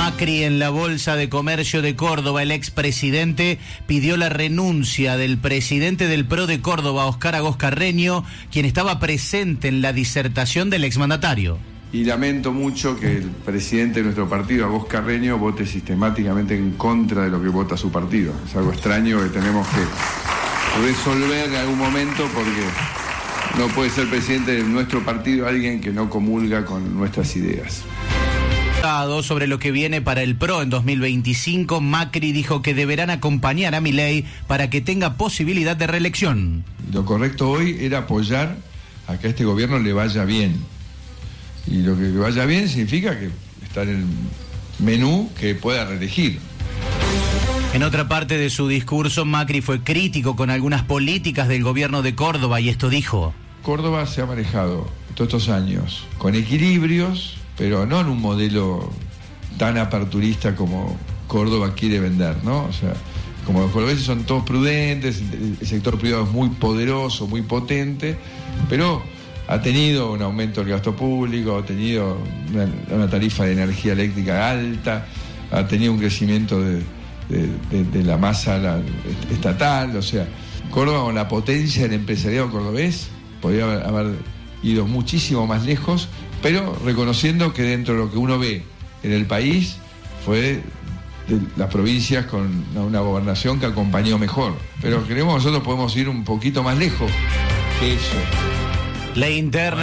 Macri en la Bolsa de Comercio de Córdoba. El expresidente pidió la renuncia del presidente del PRO de Córdoba, Óscar Agos Carreño, quien estaba presente en la disertación del exmandatario. Y lamento mucho que el presidente de nuestro partido, Agos Carreño, vote sistemáticamente en contra de lo que vota su partido. Es algo extraño que tenemos que resolver en algún momento, porque no puede ser presidente de nuestro partido alguien que no comulga con nuestras ideas. Sobre lo que viene para el PRO en 2025, Macri dijo que deberán acompañar a Milei para que tenga posibilidad de reelección. Lo correcto hoy era apoyar a que a este gobierno le vaya bien. Y lo que vaya bien significa que está en el menú que pueda reelegir. En otra parte de su discurso, Macri fue crítico con algunas políticas del gobierno de Córdoba y esto dijo: Córdoba se ha manejado todos estos años con equilibrios, pero no en un modelo tan aperturista como Córdoba quiere vender, ¿no? O sea, como los cordobeses son todos prudentes, el sector privado es muy poderoso, muy potente, pero ha tenido un aumento del gasto público, ha tenido una tarifa de energía eléctrica alta, ha tenido un crecimiento de la masa estatal. O sea, Córdoba, con la potencia del empresariado cordobés, podría haber ido muchísimo más lejos, pero reconociendo que dentro de lo que uno ve en el país fue de las provincias con una gobernación que acompañó mejor. Pero creemos que nosotros podemos ir un poquito más lejos que eso. La interna